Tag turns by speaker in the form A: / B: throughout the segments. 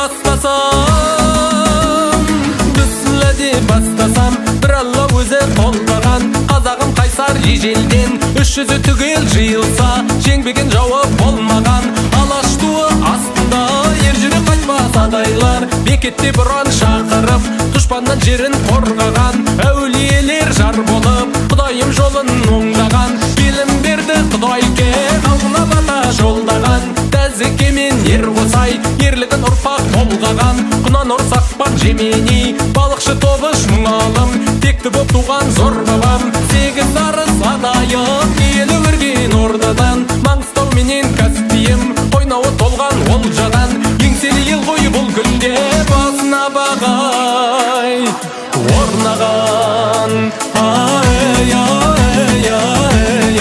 A: бастасам, бісміллә деп бастасам, бір алла өзі қолдаған, қазағым қайсар ежелден, 300 түгел жиылса, жеңбеген жауы болмаған. Алаш туы астында ер жүрек қайтпас адайлар, бекетте бұран шақырып, дұшпаннан жерін қорғаған, әулиелер жар болып, Құдайым жолын оңдаған. Білім берді Құдайке, халқына бата жолдаған, тәзеке мен ер қосай, ерлігін ұрпақ толғаған. Құнан ұрсақпан жемени, балықшы тобыш мұңалым, текті боп туған зор бабам. 8 арыс адайым, елі өрген ордадан, Маңғыстау менен Каспийім, ойнауы толған олжадан. Еңселі ел ғой бұл күнде, басына бағай орнаған. Ай, ай, ай,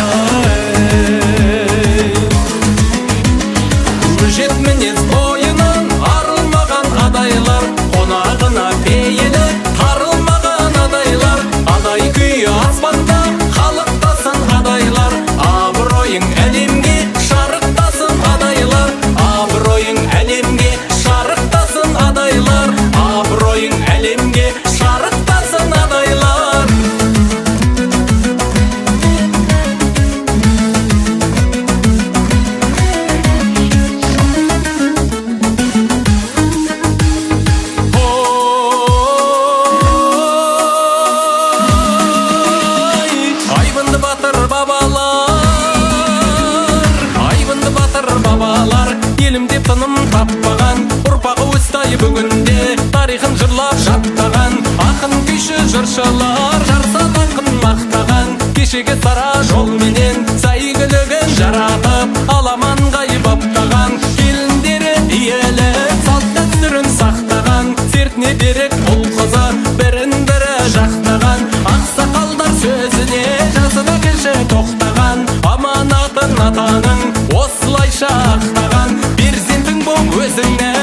A: ай. Өжет мінез бойынан арылмаған адайлар, қонағына пейілі тарылмаған адайлар. Адай күйі аспанда халықтасын адайлар, абыройың әлемге шарықтасын адайлар. Абыройың әлемге шарықтасын адайлар, абыройың әлемге шарықтасын адайлар. Айбынды батыр бабалар, елім деп тыным таппаған, ұрпағы өстай бүгінде тарихын жырлап жаттаған. Ақын күйші жыршылар жарса ақын мақтаған, кешегі сара жол менен сәйгілігін жаратып, аламанға баптаған. Келіндері иелі салт дәстүрін сақтаған, сертіне берік ұл қызы бірін бірі жақтаған. Ақсақалдар сөзіне жасына келші тоқтаған, аманатын атаның осылайша ақтаған. Перзентің бол өзіңнен